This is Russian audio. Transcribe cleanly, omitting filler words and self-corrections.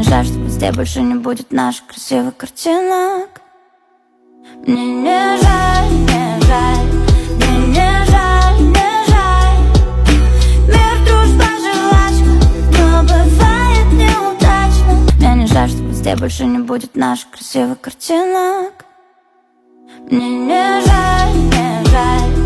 жаль, что везде больше не будет наших красивых картинок. Мне не жаль, не жаль, мне не жаль, не жаль. Мир, дружба, жвачка, но бывает неудачно. Мне не жаль, что везде больше не будет наших красивых картинок. Мне не жаль, не жаль.